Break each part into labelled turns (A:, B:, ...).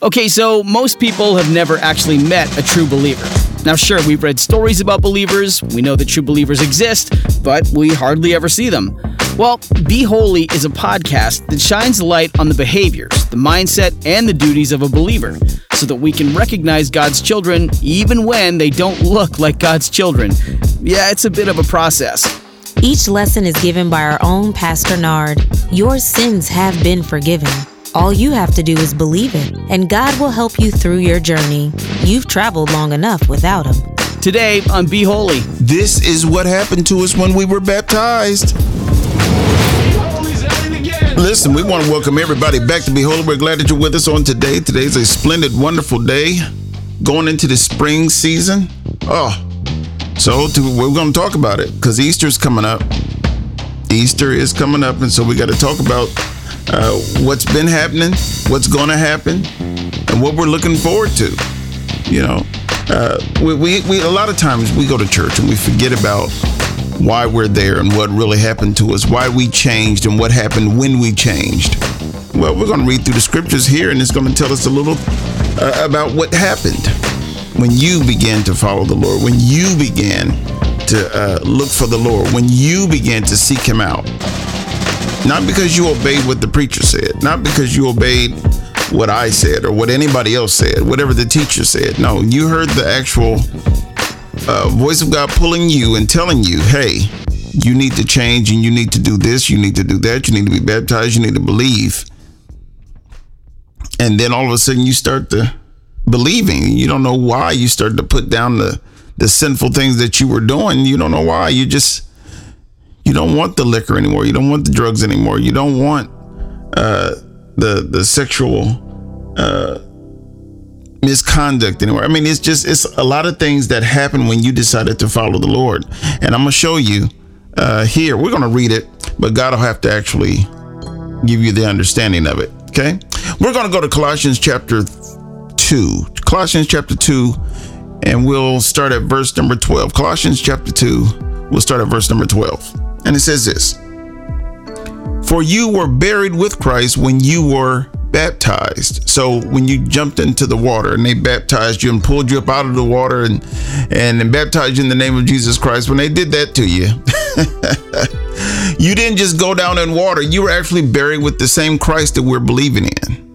A: Okay, so most people have never actually met a true believer. Now sure, we've read stories about believers, we know that true believers exist, but we hardly ever see them. Well, Be Holy is a podcast that shines light on the behaviors, the mindset, and the duties of a believer, so that we can recognize God's children even when they don't look like God's children. Yeah, it's a bit of a process.
B: Each lesson is given by our own Pastor Nard. Your sins have been forgiven. All you have to do is believe it, and God will help you through your journey. You've traveled long enough without Him.
A: Today on Be Holy.
C: This is what happened to us when we were baptized. Listen, we want to welcome everybody back to Be Holy. We're glad that you're with us on today. Today's a splendid, wonderful day going into the spring season. We're going to talk about it because Easter's coming up. Easter is coming up, and so we got to talk about what's been happening, what's going to happen, and what we're looking forward to. You know, we a lot of times we go to church and we forget about why we're there and what really happened to us, why we changed and what happened when we changed. Well, we're going to read through the scriptures here, and it's going to tell us a little about what happened when you began to follow the Lord, when you began to look for the Lord, when you began to seek Him out. Not because you obeyed what the preacher said, not because you obeyed what I said or what anybody else said, whatever the teacher said. No, you heard the actual voice of God pulling you and telling you, hey, you need to change and you need to do this, you need to do that, you need to be baptized, you need to believe. And then all of a sudden you start to believing. You don't know why. You start to put down the sinful things that you were doing. You don't know why. You don't want the liquor anymore. You don't want the drugs anymore. You don't want the sexual misconduct anymore. I mean, it's a lot of things that happen when you decided to follow the Lord. And I'm going to show you here. We're going to read it, but God will have to actually give you the understanding of it. Okay. We're going to go to Colossians chapter 2. Colossians chapter 2, and we'll start at verse number 12. Colossians chapter 2, we'll start at verse number 12. And it says this: For you were buried with Christ when you were baptized. So when you jumped into the water and they baptized you and pulled you up out of the water and baptized you in the name of Jesus Christ, when they did that to you, you didn't just go down in water. You were actually buried with the same Christ that we're believing in.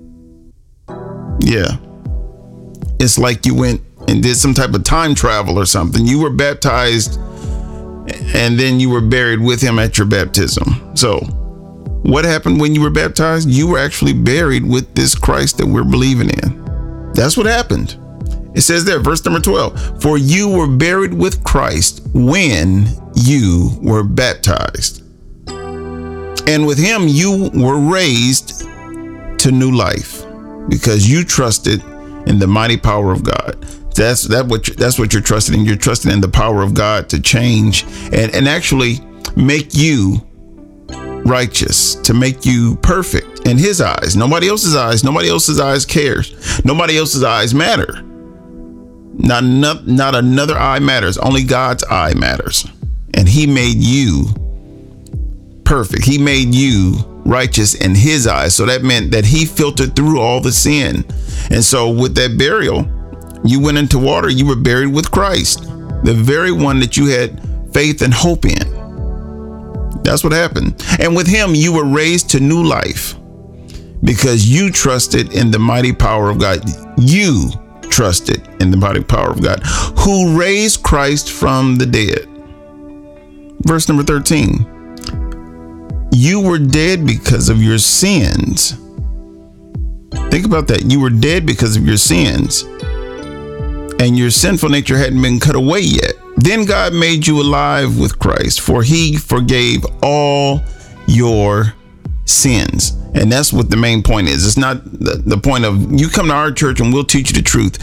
C: Yeah. It's like you went and did some type of time travel or something. You were baptized and then you were buried with Him at your baptism. So what happened when you were baptized? You were actually buried with this Christ that we're believing in. That's what happened. It says there, verse number 12, for you were buried with Christ when you were baptized. And with Him you were raised to new life because you trusted in the mighty power of God. That's what you're trusting in. You're trusting in the power of God to change and actually make you righteous, to make you perfect in His eyes. Nobody else's eyes. Nobody else's eyes cares. Nobody else's eyes matter. Not another eye matters. Only God's eye matters. And He made you perfect. He made you righteous in His eyes. So that meant that He filtered through all the sin. And so with that burial, you went into water, you were buried with Christ, the very one that you had faith and hope in. That's what happened. And with Him, you were raised to new life because you trusted in the mighty power of God. You trusted in the mighty power of God, who raised Christ from the dead. Verse number 13. You were dead because of your sins. Think about that. You were dead because of your sins, and your sinful nature hadn't been cut away yet. Then God made you alive with Christ, for He forgave all your sins. And that's what the main point is. It's not the point of you come to our church and we'll teach you the truth.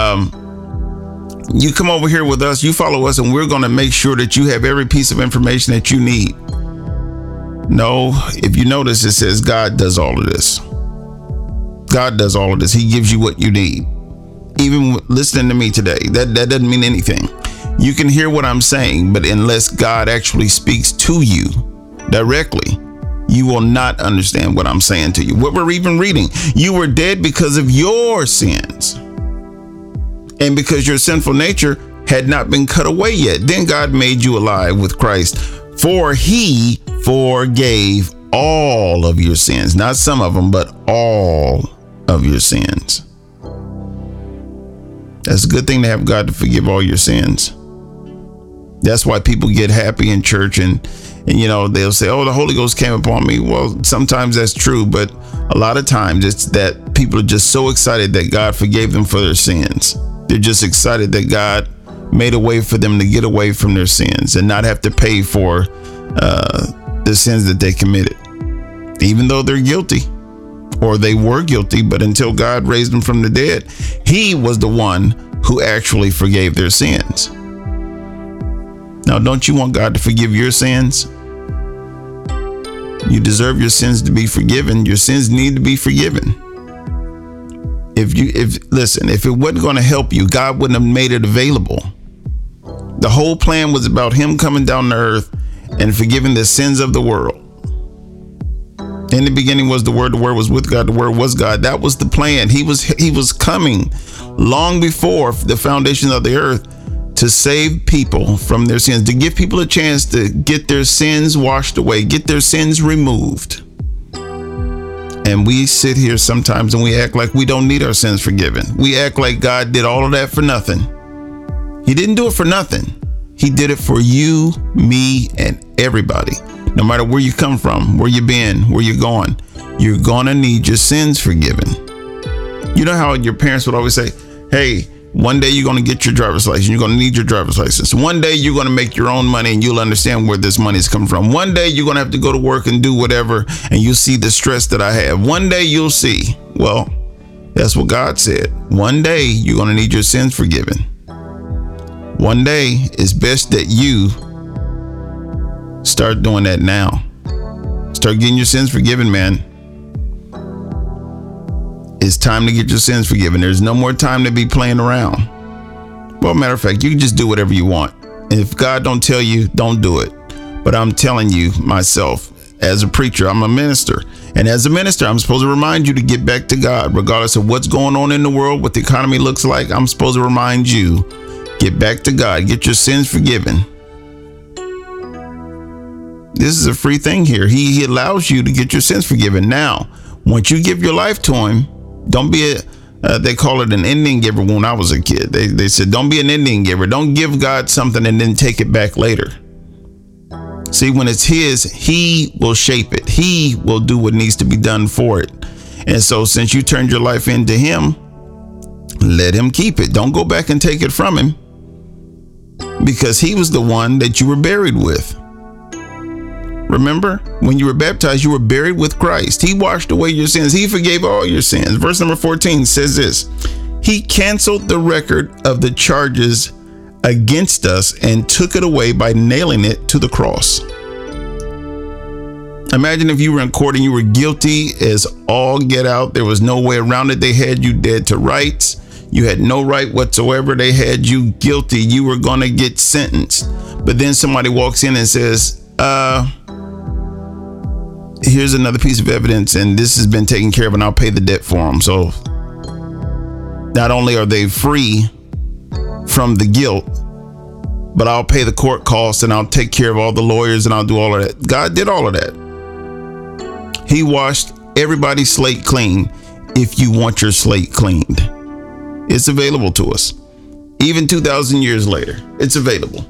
C: You come over here with us, you follow us, and we're going to make sure that you have every piece of information that you need. No, if you notice, it says God does all of this. God does all of this. He gives you what you need. Even listening to me today, that doesn't mean anything. You can hear what I'm saying, but unless God actually speaks to you directly, you will not understand what I'm saying to you. What we're even reading, you were dead because of your sins. And because your sinful nature had not been cut away yet. Then God made you alive with Christ, for he forgave all of your sins. Not some of them, but all of your sins. That's a good thing to have God to forgive all your sins. That's why people get happy in church and they'll say, oh, the Holy Ghost came upon me. Well, sometimes that's true, but a lot of times it's that people are just so excited that God forgave them for their sins. They're just excited that God made a way for them to get away from their sins and not have to pay for the sins that they committed, even though they're guilty or they were guilty. But until God raised them from the dead, he was the one who actually forgave their sins. Now, don't you want God to forgive your sins? You deserve your sins to be forgiven. Your sins need to be forgiven. If it wasn't going to help you, God wouldn't have made it available. The whole plan was about him coming down to earth and forgiving the sins of the world. In the beginning was the Word was with God, the Word was God. That was the plan. He was coming long before the foundation of the earth to save people from their sins, to give people a chance to get their sins washed away, get their sins removed. And we sit here sometimes and we act like we don't need our sins forgiven. We act like God did all of that for nothing. He didn't do it for nothing. He did it for you, me, and everybody. No matter where you come from, where you've been, where you're going to need your sins forgiven. You know how your parents would always say, hey, one day you're going to get your driver's license. You're going to need your driver's license. One day you're going to make your own money and you'll understand where this money's come from. One day you're going to have to go to work and do whatever and you'll see the stress that I have. One day you'll see. Well, that's what God said. One day you're going to need your sins forgiven. One day it's best that you start doing that now. Start getting your sins forgiven, man. It's time to get your sins forgiven. There's no more time to be playing around. Well, matter of fact, you can just do whatever you want. And if God don't tell you, don't do it. But I'm telling you myself, as a preacher, I'm a minister. And as a minister, I'm supposed to remind you to get back to God, regardless of what's going on in the world, what the economy looks like. I'm supposed to remind you, get back to God, get your sins forgiven. This is a free thing here. He allows you to get your sins forgiven. Now, once you give your life to him, don't be they call it an Indian giver when I was a kid. They said, don't be an Indian giver. Don't give God something and then take it back later. See, when it's his, he will shape it. He will do what needs to be done for it. And so since you turned your life into him, let him keep it. Don't go back and take it from him, because he was the one that you were buried with. Remember, when you were baptized, you were buried with Christ. He washed away your sins. He forgave all your sins. Verse number 14 says this: he canceled the record of the charges against us and took it away by nailing it to the cross. Imagine if you were in court and you were guilty as all get out. There was no way around it. They had you dead to rights. You had no right whatsoever. They had you guilty. You were going to get sentenced. But then somebody walks in and says, here's another piece of evidence, and this has been taken care of, and I'll pay the debt for them. So not only are they free from the guilt, but I'll pay the court costs and I'll take care of all the lawyers and I'll do all of that. God did all of that. He washed everybody's slate clean. If you want your slate cleaned, it's available to us. Even 2,000 years later, it's available.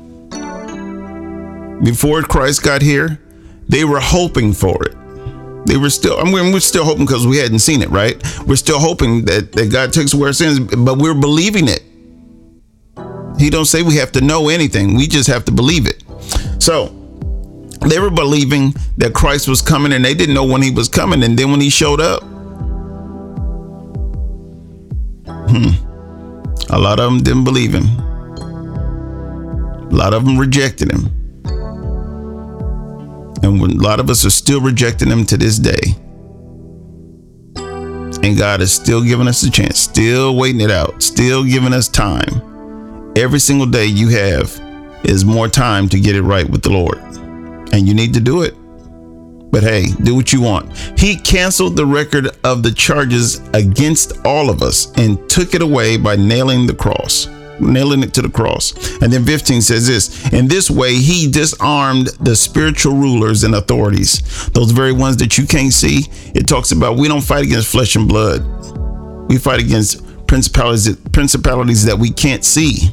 C: Before Christ got here, they were hoping for it. They were still, we're still hoping because we hadn't seen it, right? We're still hoping that God takes away our sins, but we're believing it. He don't say we have to know anything. We just have to believe it. So they were believing that Christ was coming, and they didn't know when he was coming. And then when he showed up, a lot of them didn't believe him. A lot of them rejected him. And a lot of us are still rejecting him to this day. And God is still giving us a chance, still waiting it out, still giving us time. Every single day you have is more time to get it right with the Lord. And you need to do it. But hey, do what you want. He canceled the record of the charges against all of us and took it away by nailing it to the cross. And then 15 says this: in this way, he disarmed the spiritual rulers and authorities, those very ones that you can't see. It talks about we don't fight against flesh and blood. We fight against principalities that we can't see.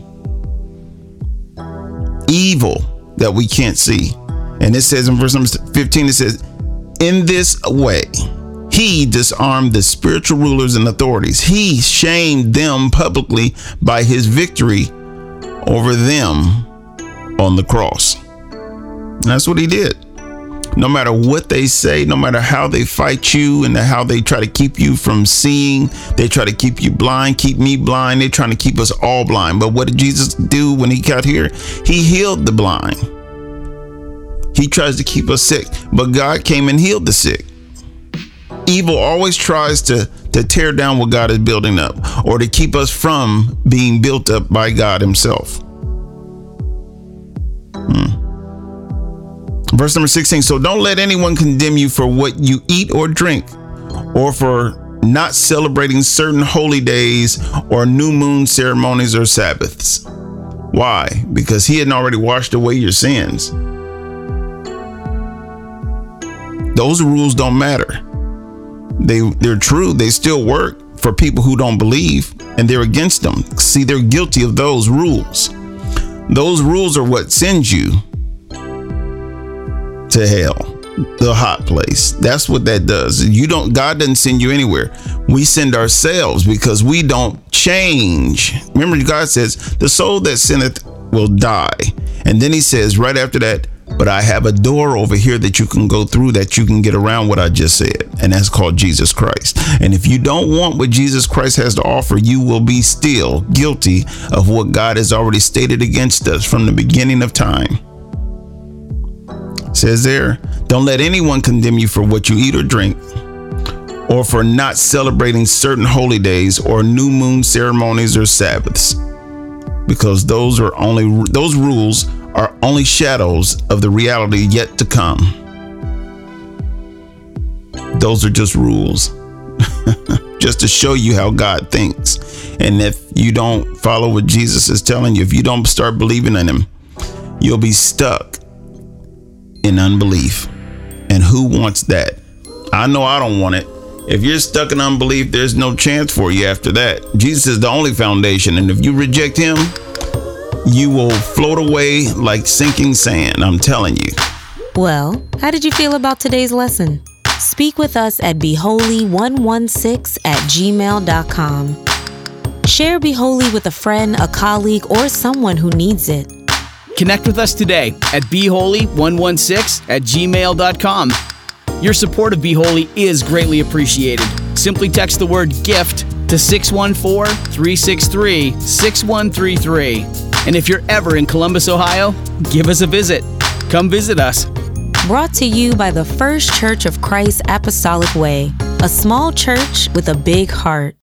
C: Evil that we can't see. And it says in verse number 15, it says, in this way, he disarmed the spiritual rulers and authorities. He shamed them publicly by his victory over them on the cross. And that's what he did. No matter what they say, no matter how they fight you and how they try to keep you from seeing, they try to keep you blind, keep me blind. They're trying to keep us all blind. But what did Jesus do when he got here? He healed the blind. He tries to keep us sick, but God came and healed the sick. Evil always tries to tear down what God is building up, or to keep us from being built up by God himself. Verse number 16. So don't let anyone condemn you for what you eat or drink, or for not celebrating certain holy days or new moon ceremonies or Sabbaths. Why? Because he had already washed away your sins. Those rules don't matter. They're true. They still work for people who don't believe, and they're against them. See, they're guilty of those rules. Those rules are what sends you to hell, the hot place. That's what that does. God doesn't send you anywhere. We send ourselves because we don't change. Remember, God says, the soul that sinneth will die. And then he says right after that, but I have a door over here that you can go through, that you can get around what I just said. And that's called Jesus Christ. And if you don't want what Jesus Christ has to offer, you will be still guilty of what God has already stated against us from the beginning of time. It says there, don't let anyone condemn you for what you eat or drink, or for not celebrating certain holy days or new moon ceremonies or Sabbaths, because those rules are only shadows of the reality yet to come. Those are just rules, just to show you how God thinks. And if you don't follow what Jesus is telling you, if you don't start believing in him, you'll be stuck in unbelief. And who wants that? I know I don't want it. If you're stuck in unbelief, there's no chance for you after that. Jesus is the only foundation. And if you reject him, you will float away like sinking sand. I'm telling you.
B: Well, how did you feel about today's lesson? Speak with us at BeHoly116@gmail.com. Share Be Holy with a friend, a colleague, or someone who needs it.
A: Connect with us today at BeHoly116@gmail.com. Your support of Be Holy is greatly appreciated. Simply text the word GIFT to 614-363-6133. And if you're ever in Columbus, Ohio, give us a visit. Come visit us.
B: Brought to you by the First Church of Christ Apostolic Way, a small church with a big heart.